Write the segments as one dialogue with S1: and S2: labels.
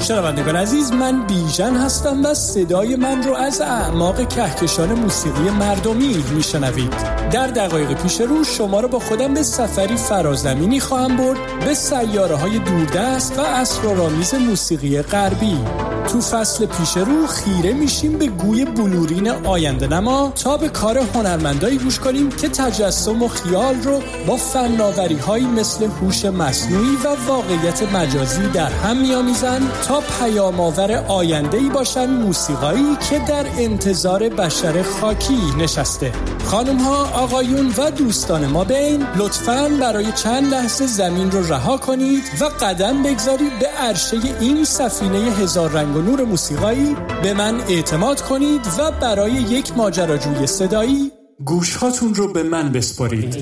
S1: شنوندگان عزیز، من بیژن هستم و صدای من رو از اعماق کهکشان موسیقی مردمی میشنوید. در دقایق پیش رو شما رو با خودم به سفری فرازمینی خواهم برد به سیاره‌های دوردست و اسرارآمیز موسیقی غربی. تو فصل پیش رو خیره میشیم به گوی بلورین آینده نما تا به کار هنرمندایی گوش کنیم که تجسم و خیال رو با فناوری‌هایی مثل هوش مصنوعی و واقعیت مجازی در هم می‌آمیزند تا پیام‌آور آینده‌ای باشن موسیقایی که در انتظار بشر خاکی نشسته. خانم‌ها، آقایون و دوستان ما بین، لطفاً برای چند لحظه زمین رو رها کنید و قدم بگذارید به عرشه این سفینه هزار رنگ و نور موسیقایی. به من اعتماد کنید و برای یک ماجراجوی صدایی گوش‌هاتون رو به من بسپارید.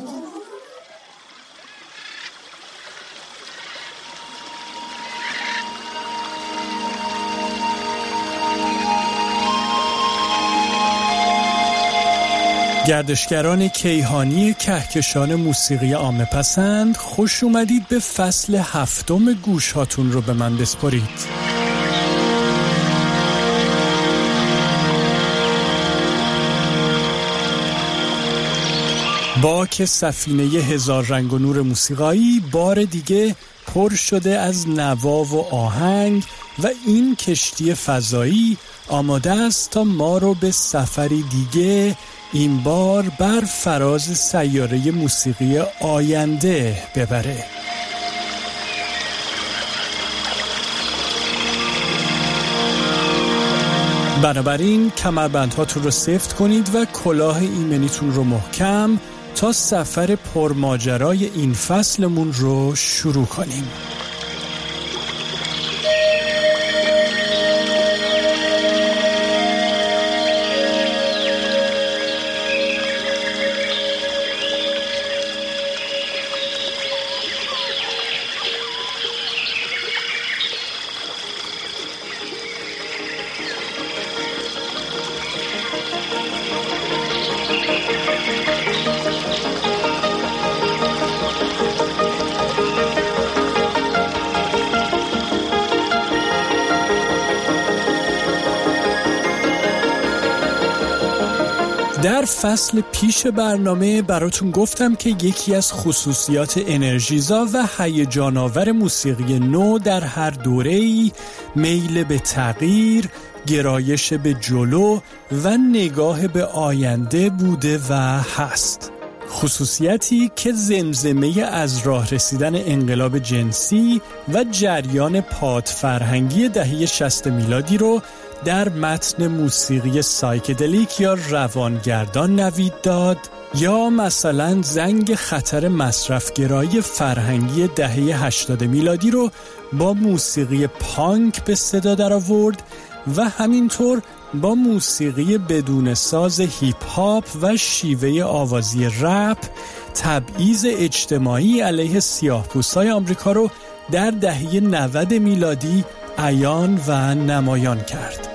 S1: گردشگران کیهانی کهکشان موسیقی عامه پسند، خوش اومدید به فصل 7 گوش‌هاتون رو به من بسپارید. باک سفینه هزار رنگ و نور موسیقایی بار دیگه پر شده از نوا و آهنگ و این کشتی فضایی آماده است تا ما رو به سفری دیگه، این بار بر فراز سیاره موسیقی آینده ببره. بنابراین کمربندهاتون رو سفت کنید و کلاه ایمنیتون رو محکم تا سفر پرماجرای این فصلمون رو شروع کنیم. در فصل پیش برنامه براتون گفتم که یکی از خصوصیات انرژیزا و هیجان‌آور موسیقی نو در هر دوره‌ای میل به تغییر، گرایش به جلو و نگاه به آینده بوده و هست. خصوصیتی که زمزمه از راه رسیدن انقلاب جنسی و جریان پادفرهنگی دهه 60 میلادی رو در متن موسیقی سایکدلیک یا روانگردان نوید داد، یا مثلا زنگ خطر مصرفگرایی فرهنگی دهه 80 میلادی رو با موسیقی پانک به صدا در آورد و همینطور با موسیقی بدون ساز هیپ هاپ و شیوه آوازی رپ تبعیض اجتماعی علیه سیاه‌پوستای آمریکا رو در دهه 90 میلادی عیان و نمایان کرد.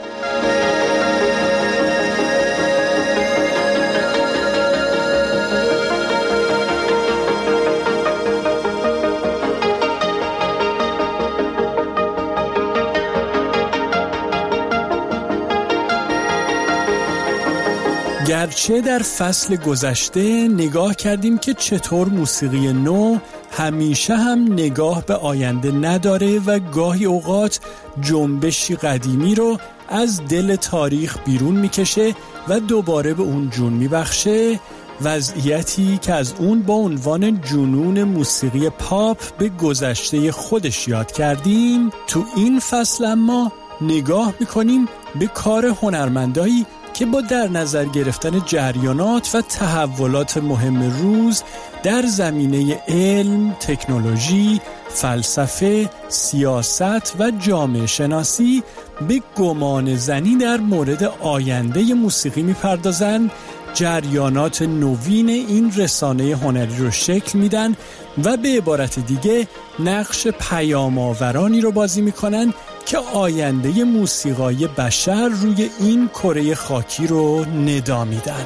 S1: گرچه در فصل گذشته نگاه کردیم که چطور موسیقی نو همیشه هم نگاه به آینده نداره و گاهی اوقات جنبشی قدیمی رو از دل تاریخ بیرون میکشه و دوباره به اون جون میبخشه، وضعیتی که از اون با عنوان جنون موسیقی پاپ به گذشته خودش یاد کردیم. تو این فصل اما نگاه میکنیم به کار هنرمندایی که با در نظر گرفتن جریانات و تحولات مهم روز در زمینه علم، تکنولوژی، فلسفه، سیاست و جامعه شناسی به گمان زنی در مورد آینده موسیقی میپردازند، جریانات نوین این رسانه هنری رو شکل میدن و به عبارت دیگه نقش پیام‌آورانی رو بازی میکنن که آینده موسیقای بشر روی این کره خاکی رو ندا میدن.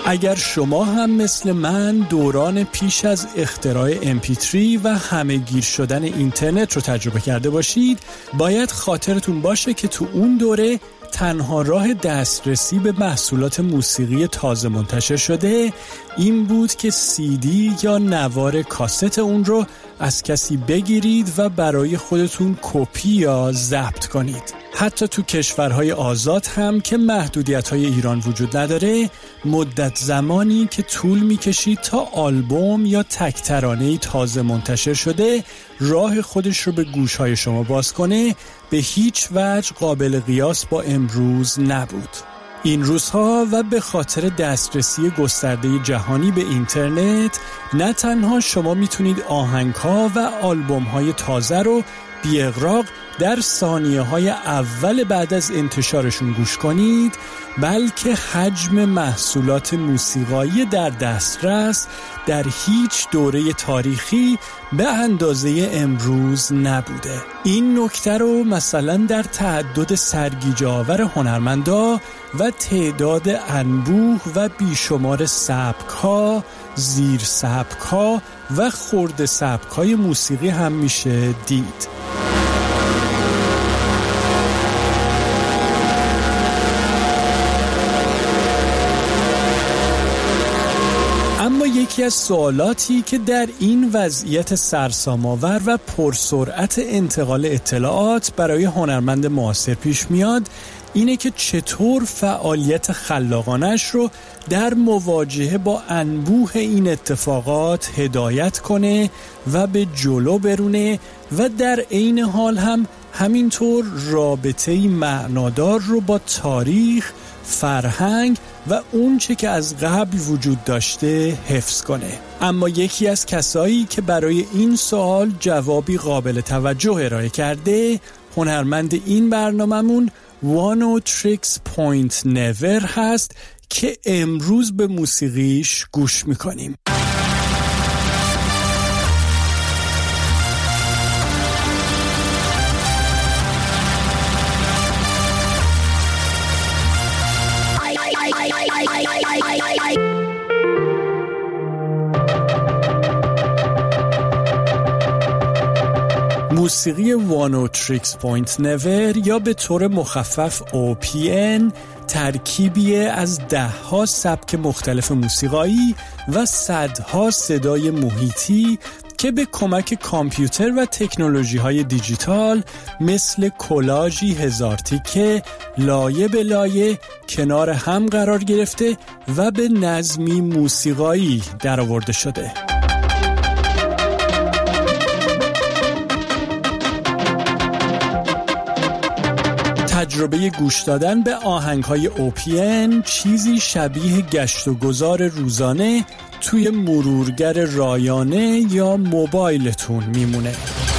S1: اگر شما هم مثل من دوران پیش از اختراع MP3 و همه گیر شدن اینترنت رو تجربه کرده باشید، باید خاطرتون باشه که تو اون دوره تنها راه دسترسی به محصولات موسیقی تازه منتشر شده این بود که CD یا نوار کاست اون رو از کسی بگیرید و برای خودتون کپی یا ضبط کنید. حتی تو کشورهای آزاد هم که محدودیت‌های ایران وجود نداره، مدت زمانی که طول می‌کشید تا آلبوم یا تک ترانه‌ای تازه منتشر شده راه خودش رو به گوش‌های شما باز کنه به هیچ وجه قابل قیاس با امروز نبود. این روزها و به خاطر دسترسی گسترده جهانی به اینترنت نه تنها شما میتونید آهنگ‌ها و آلبوم‌های تازه رو بی اغراق در ثانیه‌های اول بعد از انتشارشون گوش کنید، بلکه حجم محصولات موسیقایی در دسترس در هیچ دوره تاریخی به اندازه امروز نبوده. این نکته رو مثلا در تعدد سرگیجه‌آور هنرمندا و تعداد انبوه و بیشمار سبک‌ها، زیر سبک‌ها و خرد سبک‌های موسیقی هم میشه دید. یکی از سوالاتی که در این وضعیت سرسام‌آور و پرسرعت انتقال اطلاعات برای هنرمند معاصر پیش میاد اینه که چطور فعالیت خلاقانش رو در مواجهه با انبوه این اتفاقات هدایت کنه و به جلو برونه و در عین حال هم همینطور رابطه‌ای معنادار رو با تاریخ، فرهنگ و اون چه که از قبل وجود داشته حفظ کنه. اما یکی از کسایی که برای این سوال جوابی قابل توجه ارائه کرده، هنرمند این برنامه‌مون Oneohtrix Point Never هست که امروز به موسیقیش گوش میکنیم. موسیقی Oneohtrix Point Never یا به طور مخفف OPN ترکیبیه از ده‌ها سبک مختلف موسیقایی و صدها صدای محیطی که به کمک کامپیوتر و تکنولوژی‌های دیجیتال مثل کلاژی هزار تیکه لایه به لایه کنار هم قرار گرفته و به نظمی موسیقایی درآورده شده. تجربه گوش دادن به آهنگ‌های OPN چیزی شبیه گشت و گذار روزانه توی مرورگر رایانه یا موبایلتون میمونه.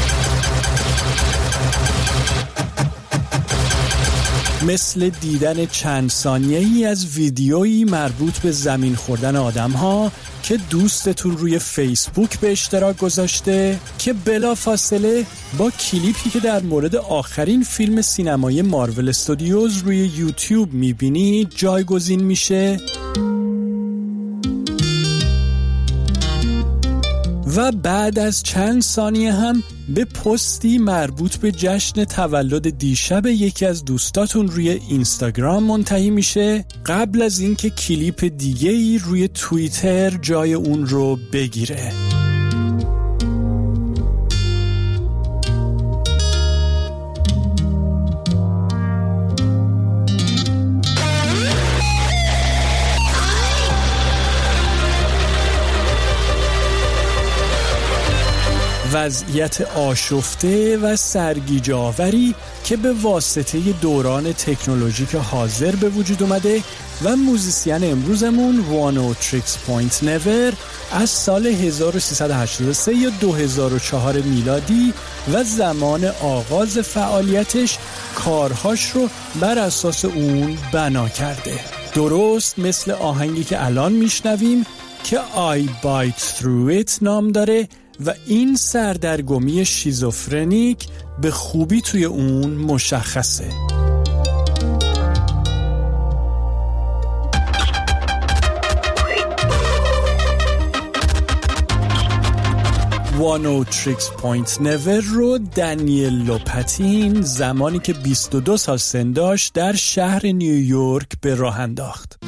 S1: مثل دیدن چند ثانیه‌ای از ویدیویی مربوط به زمین خوردن آدم‌ها که دوستتون روی فیسبوک به اشتراک گذاشته که بلافاصله با کلیپی که در مورد آخرین فیلم سینمایی مارول استودیوز روی یوتیوب میبینی جایگزین میشه و بعد از چند ثانیه هم به پستی مربوط به جشن تولد دیشب یکی از دوستاتون روی اینستاگرام منتهی میشه قبل از اینکه کلیپ دیگه‌ای روی توییتر جای اون رو بگیره. وضعیت آشفته و سرگیجه‌آوری که به واسطه دوران تکنولوژیک حاضر به وجود اومده و موزیسین امروزمون Oneohtrix Point Never از سال 1383 یا 2004 میلادی و زمان آغاز فعالیتش کارهاش رو بر اساس اون بنا کرده. درست مثل آهنگی که الان میشنویم که I Bite Through It نام داره و این سردرگمی شیزوفرنیک به خوبی توی اون مشخصه. وانوتریکس پوینت نور رو دنیل لوپاتین زمانی که 22 سال سن داشت در شهر نیویورک به راه انداخت.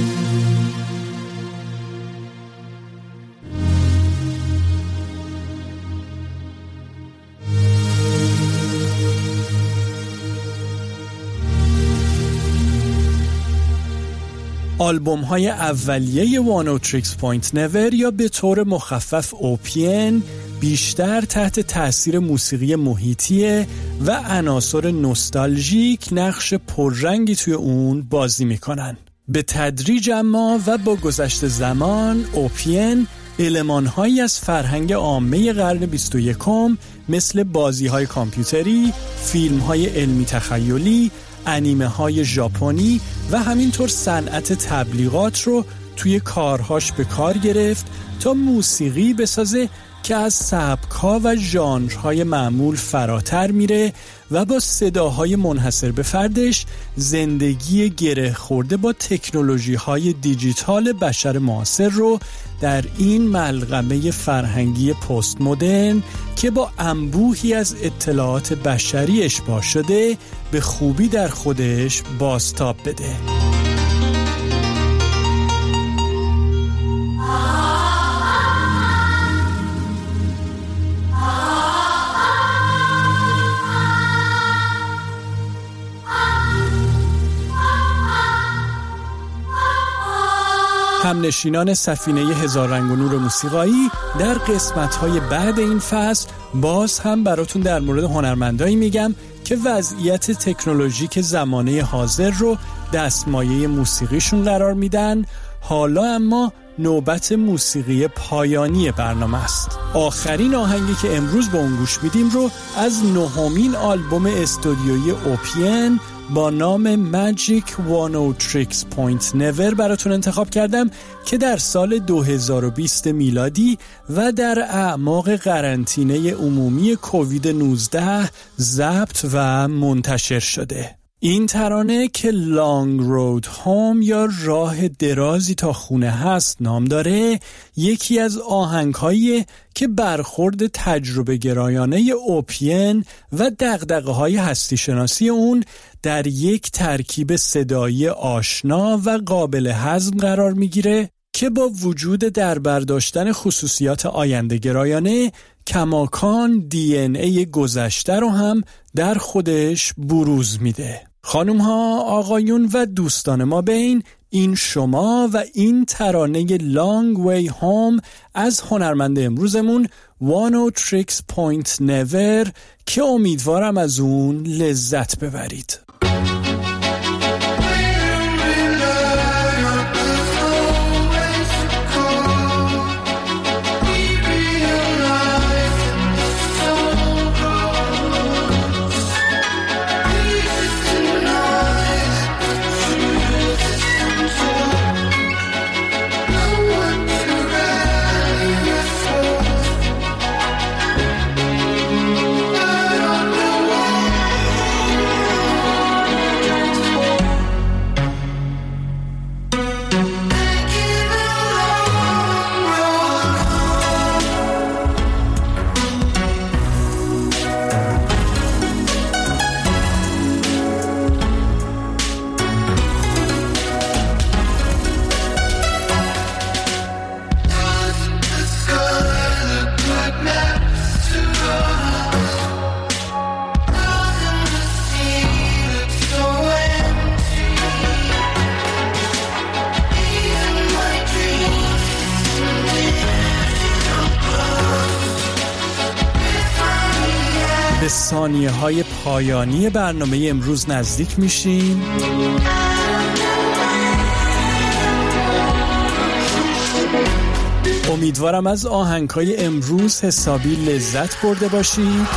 S1: آلبوم‌های اولیه وانوتریکس پوینت نور یا به طور مخفف اوپین بیشتر تحت تأثیر موسیقی محیطیه و عناصر نوستالژیک نقش پررنگی توی اون بازی میکنن. به تدریج اما و با گذشت زمان اوپین المان‌هایی از فرهنگ عامه قرن 21 مثل بازی‌های کامپیوتری، فیلم‌های علمی تخیلی، انیمه های ژاپنی و همینطور صنعت تبلیغات رو توی کارهاش به کار گرفت تا موسیقی بسازه که از سبک‌ها و ژانرهای معمول فراتر میره و با صداهای منحصر به فردش زندگی گره خورده با تکنولوژی‌های دیجیتال بشر معاصر رو در این ملغمه فرهنگی پست مدرن که با انبوهی از اطلاعات بشری اشباع شده به خوبی در خودش بازتاب بده. همنشینان سفینه هزار رنگ و نور موسیقایی در قسمت‌های بعد این فصل باز هم براتون در مورد هنرمندایی میگم که وضعیت تکنولوژیک زمانه حاضر رو دستمایه موسیقیشون قرار میدن. حالا اما نوبت موسیقی پایانی برنامه است. آخرین آهنگی که امروز به اون گوش میدیم رو از 9مین آلبوم استودیویی اوپین با نام ماجیک وانوتریکس پوینت نور براتون انتخاب کردم که در سال 2020 میلادی و در اعماق قرنطینه عمومی کووید 19 ضبط و منتشر شده. این ترانه که لانگ رود هوم یا راه درازی تا خونه هست نام داره، یکی از آهنگ‌هایی که برخورد تجربه گرایانه اوپین و دغدغه‌های هستی شناسی اون در یک ترکیب صدایی آشنا و قابل هضم قرار میگیره که با وجود در برداشتن خصوصیات آینده گرایانه کماکان دی ان ای گذشته رو هم در خودش بروز میده. خانم ها، آقایون و دوستان ما بین، این شما و این ترانه Long Way Home از هنرمند امروزمون وانوتریکس پوینت نور که امیدوارم از اون لذت ببرید. به ثانیه‌های پایانی برنامه امروز نزدیک میشیم. امیدوارم از آهنگ‌های امروز حسابی لذت برده باشید.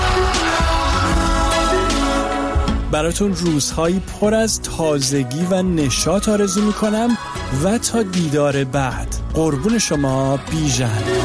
S1: براتون روزهایی پر از تازگی و نشاط آرزو میکنم و تا دیدار بعد، قربون شما بیژن.